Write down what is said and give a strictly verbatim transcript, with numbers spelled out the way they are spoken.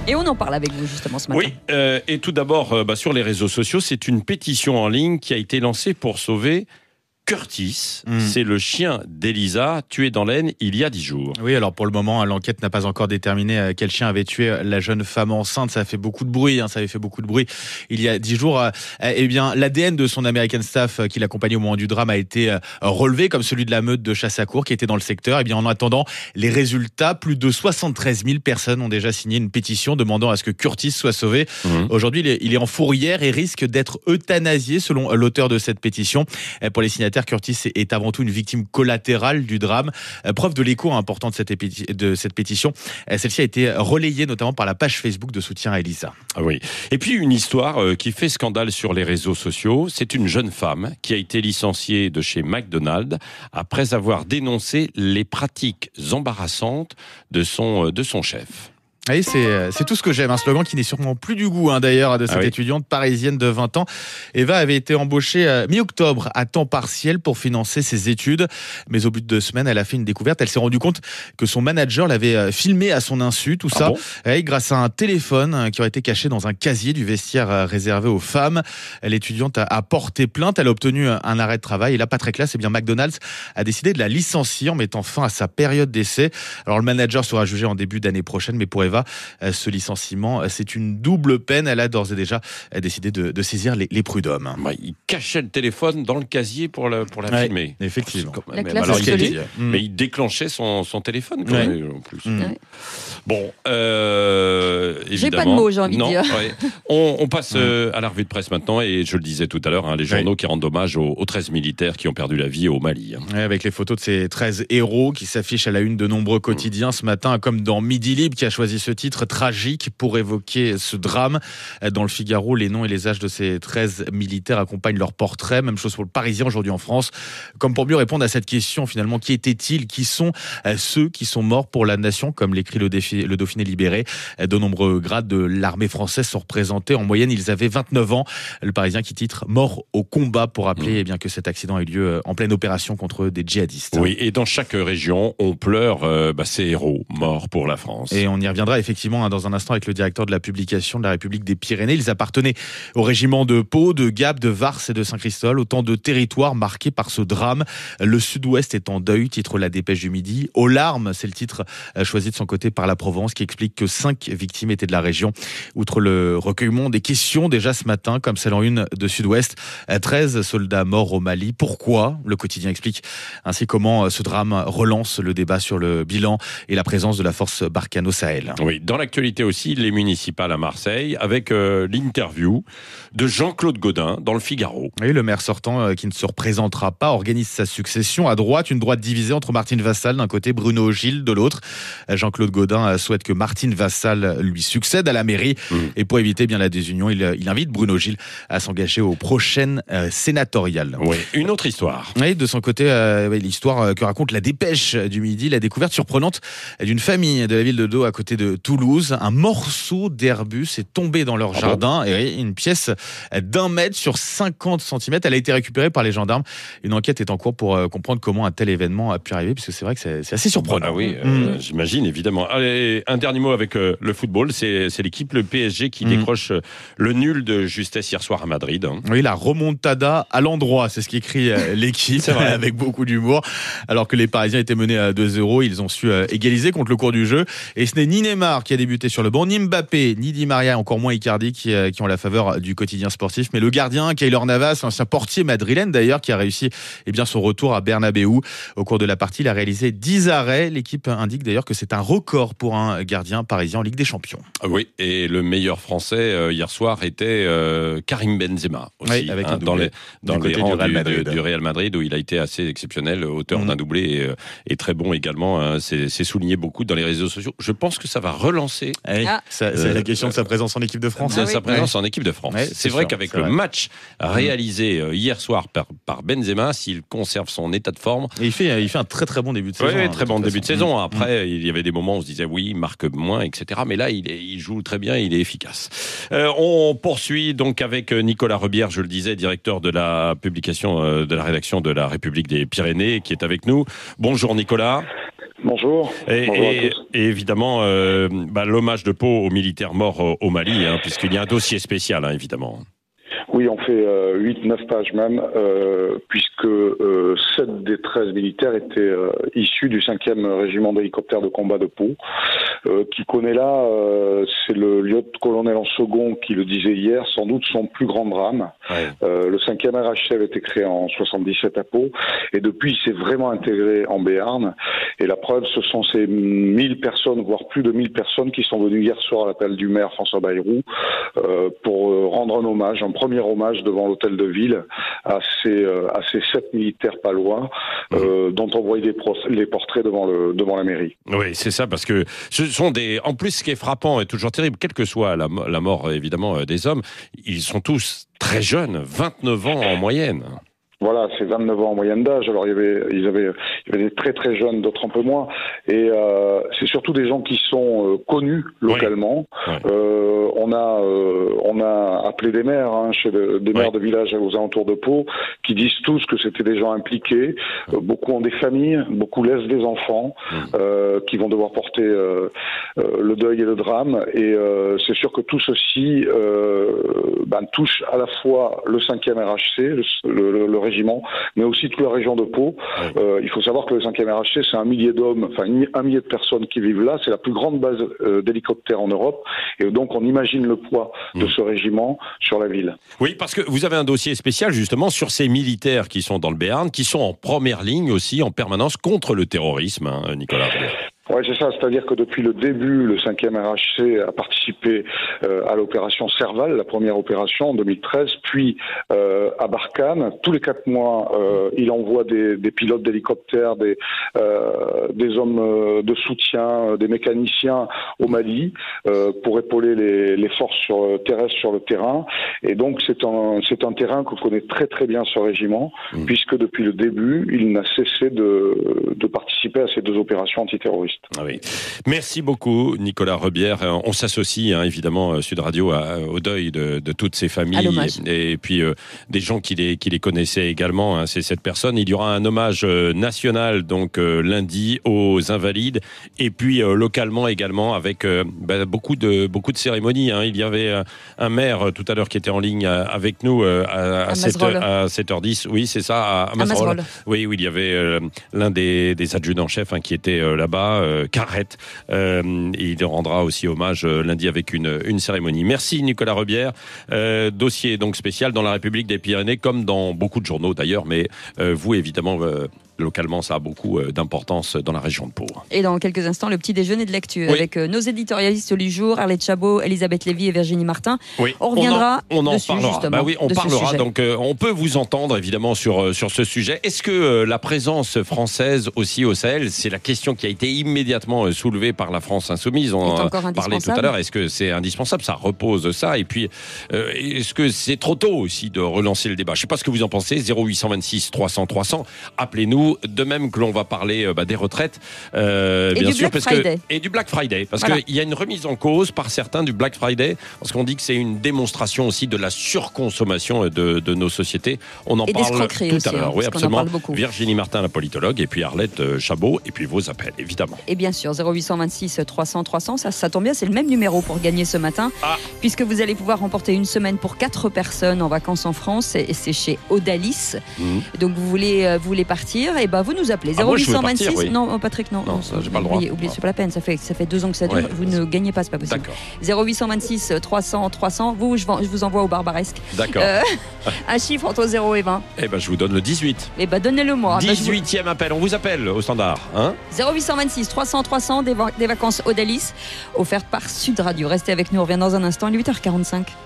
Et on en parle avec vous justement ce matin. Oui, euh, et tout d'abord, euh, bah, sur les réseaux sociaux, c'est une pétition en ligne qui a été lancée pour sauver Curtis. Mmh. C'est le chien d'Elisa, tué dans l'Aisne il y a dix jours. Oui, alors pour le moment, l'enquête n'a pas encore déterminé quel chien avait tué la jeune femme enceinte. Ça a fait beaucoup de bruit, hein, ça avait fait beaucoup de bruit il y a dix jours. Eh bien, l'A D N de son American Staff qui l'accompagnait au moment du drame a été relevé, comme celui de la meute de Chasse-à-Court qui était dans le secteur. Eh bien, en attendant les résultats, plus de soixante-treize mille personnes ont déjà signé une pétition demandant à ce que Curtis soit sauvé. Mmh. Aujourd'hui, il est, il est en fourrière et risque d'être euthanasié selon l'auteur de cette pétition. Pour les signataires, Curtis est avant tout une victime collatérale du drame. Preuve de l'écho important de cette, épéti- de cette pétition. Celle-ci a été relayée notamment par la page Facebook de soutien à Elisa. Ah oui. Et puis une histoire qui fait scandale sur les réseaux sociaux. C'est une jeune femme qui a été licenciée de chez McDonald's après avoir dénoncé les pratiques embarrassantes de son, de son chef. Oui, c'est, c'est tout ce que j'aime. Un slogan qui n'est sûrement plus du goût, hein, d'ailleurs, de cette ah oui. étudiante parisienne de vingt ans. Eva avait été embauchée euh, mi-octobre à temps partiel pour financer ses études. Mais au bout de deux semaines, elle a fait une découverte. Elle s'est rendue compte que son manager l'avait euh, filmé à son insu, tout ah ça, bon euh, grâce à un téléphone euh, qui aurait été caché dans un casier du vestiaire euh, réservé aux femmes. L'étudiante a, a porté plainte. Elle a obtenu un arrêt de travail. Et là, pas très classe, eh bien, McDonald's a décidé de la licencier en mettant fin à sa période d'essai. Alors, le manager sera jugé en début d'année prochaine, mais pour Eva, ce licenciement, c'est une double peine. Elle a d'ores et déjà décidé de, de saisir les, les prud'hommes. Bah, il cachait le téléphone dans le casier pour la, pour la ouais, filmer. Effectivement. La mais, classe alors, il était, mmh. mais il déclenchait son, son téléphone quand ouais. même, en plus. Mmh. Ouais. Bon, euh, évidemment. J'ai pas de mots, j'ai envie non, de dire. Ouais. On, on passe euh, à la revue de presse maintenant, et je le disais tout à l'heure, hein, les journaux ouais. qui rendent hommage aux, aux treize militaires qui ont perdu la vie au Mali. Hein. Ouais, avec les photos de ces treize héros qui s'affichent à la une de nombreux quotidiens mmh. ce matin, comme dans Midi Libre qui a choisi ce titre tragique pour évoquer ce drame. Dans le Figaro, les noms et les âges de ces treize militaires accompagnent leurs portraits. Même chose pour le Parisien aujourd'hui en France. Comme pour mieux répondre à cette question, finalement, qui étaient-ils ? Qui sont ceux qui sont morts pour la nation ? Comme l'écrit le, défi, le Dauphiné libéré, de nombreux grades de l'armée française sont représentés. En moyenne, ils avaient vingt-neuf ans. Le Parisien qui titre « Mort au combat » pour rappeler mmh. eh bien, que cet accident a eu lieu en pleine opération contre des djihadistes. Oui, et dans chaque région, on pleure euh, bah, ces héros morts pour la France. Et on y reviendra effectivement hein, dans un instant avec le directeur de la publication de la République des Pyrénées. Ils appartenaient au régiment de Pau, de Gap, de Vars et de Saint-Christol. Autant de territoires marqués par ce drame. Le Sud-Ouest est en deuil, titre la Dépêche du Midi. Aux larmes, c'est le titre choisi de son côté par la Provence qui explique que cinq victimes étaient de la région. Outre le recueillement des questions déjà ce matin, comme celle en une de Sud-Ouest, treize soldats morts au Mali. Pourquoi ? Le quotidien explique ainsi comment ce drame relance le débat sur le bilan et la présence de la force Barkhane au Sahel. Oui, dans l'actualité aussi, les municipales à Marseille, avec euh, l'interview de Jean-Claude Gaudin dans le Figaro. Oui, le maire sortant euh, qui ne se représentera pas organise sa succession. À droite, une droite divisée entre Martine Vassal d'un côté, Bruno Gilles de l'autre. Jean-Claude Gaudin euh, souhaite que Martine Vassal lui succède à la mairie. Mmh. Et pour éviter bien la désunion, il, il invite Bruno Gilles à s'engager aux prochaines euh, sénatoriales. Oui, une autre histoire. Oui, de son côté, euh, oui, l'histoire que raconte la Dépêche du Midi, la découverte surprenante d'une famille de la ville de Dau à côté de Toulouse. Un morceau d'Airbus est tombé dans leur ah jardin. Bon et une pièce d'un mètre sur cinquante centimètres. Elle a été récupérée par les gendarmes. Une enquête est en cours pour euh, comprendre comment un tel événement a pu arriver, puisque c'est vrai que c'est, c'est assez surprenant. Ah oui, euh, mmh. j'imagine, évidemment. Allez, un dernier mot avec euh, le football. C'est, c'est l'équipe, le P S G, qui mmh. décroche euh, le nul de justesse hier soir à Madrid. Hein. Oui, la remontada à l'endroit, c'est ce qu'écrit euh, l'équipe, avec beaucoup d'humour. Alors que les Parisiens étaient menés à deux zéro, ils ont su euh, égaliser contre le cours du jeu. Et ce n'est ni Neymar qui a débuté sur le banc, ni Mbappé, ni Di Maria, encore moins Icardi, qui, euh, qui ont la faveur du quotidien sportif. Mais le gardien, Keylor Navas, ancien portier madrilène d'ailleurs, qui a réussi eh bien, son retour à Bernabéu. Au cours de la partie, il a réalisé dix arrêts. L'équipe indique d'ailleurs que c'est un record pour un gardien parisien en Ligue des Champions. Oui, et le meilleur français euh, hier soir était euh, Karim Benzema aussi, oui, avec hein, dans les, dans les rangs du, du, du Real Madrid, où il a été assez exceptionnel, auteur mmh. d'un doublé et, euh, et très bon également. Hein, c'est, c'est souligné beaucoup dans les réseaux sociaux. Je pense que ça va relancer. Eh, ah. ça, c'est euh, la question de sa présence en équipe de France. C'est ah, sa oui. présence ouais. en équipe de France. Ouais, c'est, c'est vrai sûr, qu'avec c'est le vrai. match réalisé euh, hier soir par, par Benzema, s'il conserve son état de forme. Et il fait, il fait un très très bon début de saison. Oui, hein, très de bon début façon. de saison. Mmh. Après, mmh. il y avait des moments où on se disait oui, il marque moins, et cetera. Mais là, il, est, il joue très bien, il est efficace. Euh, on poursuit donc avec Nicolas Rebière, je le disais, directeur de la publication, euh, de la rédaction de la République des Pyrénées, qui est avec nous. Bonjour Nicolas. Bonjour. Et, Bonjour à et, tous. et évidemment, euh, bah, l'hommage de Pau aux militaires morts au, au Mali, hein, puisqu'il y a un dossier spécial, hein, évidemment. Oui, on fait euh, huit neuf pages même, euh, puisque euh, sept des treize militaires étaient euh, issus du cinquième régiment d'hélicoptères de combat de Pau. Euh, qui connaît là, euh, c'est le lieutenant-colonel en second qui le disait hier, sans doute son plus grand drame. Ouais. Euh, le cinquième R H C avait été créé en soixante-dix-sept à Pau, et depuis il s'est vraiment intégré en Béarn. Et la preuve, ce sont ces mille personnes, voire plus de mille personnes qui sont venues hier soir à l'appel du maire François Bayrou euh, pour euh, rendre un hommage, un premier hommage devant l'hôtel de ville à ces, euh, à ces sept militaires palois euh, mmh. dont on voyait les, pro- les portraits devant, le, devant la mairie. Oui, c'est ça, parce que ce sont des. En plus, ce qui est frappant et toujours terrible, quelle que soit la, la mort évidemment des hommes, ils sont tous très jeunes, vingt-neuf ans en moyenne. Voilà, c'est vingt-neuf ans en moyenne d'âge. Alors il y avait, ils avaient, il y avait des très très jeunes, d'autres un peu moins. Et euh, c'est surtout des gens qui sont euh, connus localement. Oui. Oui. Euh, on a, euh, on a appelé des maires, hein, chez le, des maires oui. de villages aux alentours de Pau, qui disent tous que c'était des gens impliqués. Euh, beaucoup ont des familles, beaucoup laissent des enfants oui. euh, qui vont devoir porter euh, euh, le deuil et le drame. Et euh, c'est sûr que tout ceci euh, ben, touche à la fois le cinquième R H C, le, le, le régiment, mais aussi toute la région de Pau. Oui. Euh, il faut savoir que le cinquième R H C, c'est un millier d'hommes, enfin un millier de personnes qui vivent là. C'est la plus grande base euh, d'hélicoptères en Europe. Et donc, on imagine le poids mmh. de ce régiment sur la ville. Oui, parce que vous avez un dossier spécial, justement, sur ces militaires qui sont dans le Béarn, qui sont en première ligne aussi, en permanence, contre le terrorisme, hein, Nicolas. Oui, c'est ça. C'est-à-dire que depuis le début, le cinquième R H C a participé euh, à l'opération Serval, la première opération en deux mille treize, puis euh, à Barkhane. Tous les quatre mois, euh, il envoie des, des pilotes d'hélicoptères, des, euh, des hommes de soutien, des mécaniciens au Mali euh, pour épauler les, les forces sur, terrestres sur le terrain. Et donc, c'est un, c'est un terrain que connaît très très bien ce régiment, mmh. puisque depuis le début, il n'a cessé de, de participer à ces deux opérations antiterroristes. Ah oui. Merci beaucoup, Nicolas Rebière. On s'associe hein, évidemment Sud Radio à, au deuil de, de toutes ces familles et, et puis euh, des gens qui les, qui les connaissaient également. Hein, c'est cette personne. Il y aura un hommage euh, national donc euh, lundi aux Invalides et puis euh, localement également avec euh, bah, beaucoup de beaucoup de cérémonies. Hein. Il y avait euh, un maire euh, tout à l'heure qui était en ligne euh, avec nous euh, à, à, sept heures dix. Oui, c'est ça, à, à Mazerolles. Oui, oui, il y avait euh, l'un des, des adjudants-chefs hein, qui était euh, là-bas. Euh, Carrette. Euh, il rendra aussi hommage euh, lundi avec une, une cérémonie. Merci Nicolas Rebière. Euh, dossier donc spécial dans la République des Pyrénées, comme dans beaucoup de journaux d'ailleurs, mais euh, vous évidemment euh, localement ça a beaucoup euh, d'importance dans la région de Pau. Et dans quelques instants, le petit déjeuner de lecture oui. avec euh, nos éditorialistes du jour, Arlette Chabot, Elisabeth Lévy et Virginie Martin. Oui. On reviendra on en, on en dessus parlera. justement. Bah oui, on parlera. Donc euh, on peut vous entendre évidemment sur euh, sur ce sujet. Est-ce que euh, la présence française aussi au Sahel, c'est la question qui a été immédiatement euh, soulevée par la France insoumise. On en parlait tout à l'heure. Est-ce que c'est indispensable? Ça repose ça. Et puis, euh, est-ce que c'est trop tôt aussi de relancer le débat? Je ne sais pas ce que vous en pensez. zéro huit cent vingt-six trois cents trois cents. Appelez-nous. De même que l'on va parler euh, bah, des retraites, euh, et bien du sûr, Black parce Friday. que et du Black Friday, parce voilà. qu'il y a une remise en cause par certains du Black Friday, parce qu'on dit que c'est une démonstration aussi de la surconsommation de, de nos sociétés. On en et parle tout aussi, à l'heure. Hein, oui, absolument. Virginie Martin, la politologue, et puis Arlette Chabot, et puis vos appels, évidemment. Et bien sûr, zéro huit cent vingt-six trois cents trois cents, ça, ça tombe bien, c'est le même numéro pour gagner ce matin, ah. puisque vous allez pouvoir remporter une semaine pour quatre personnes en vacances en France, et c'est chez Odalis. Mmh. Donc vous voulez, vous voulez partir, et ben vous nous appelez. Ah, zéro huit cent vingt-six, partir, oui. Non, Patrick, non. Non, ça, j'ai pas le droit. Oubliez, oubliez, c'est pas la peine, ça fait, ça fait deux ans que ça dure, ouais. vous ne gagnez pas, c'est pas possible. D'accord. zéro huit cent vingt-six trois cents trois cents, vous, je, je vous envoie au Barbaresque. D'accord. Euh, un chiffre entre zéro et vingt. Eh ben je vous donne le dix-huit. Eh ben donnez-le moi. dix-huitième ben, appel, on vous appelle au standard. Hein zéro huit cent vingt-six trois cents trois cents, des, va- des vacances Odalis, offertes par Sud Radio. Restez avec nous, on revient dans un instant, il est huit heures quarante-cinq.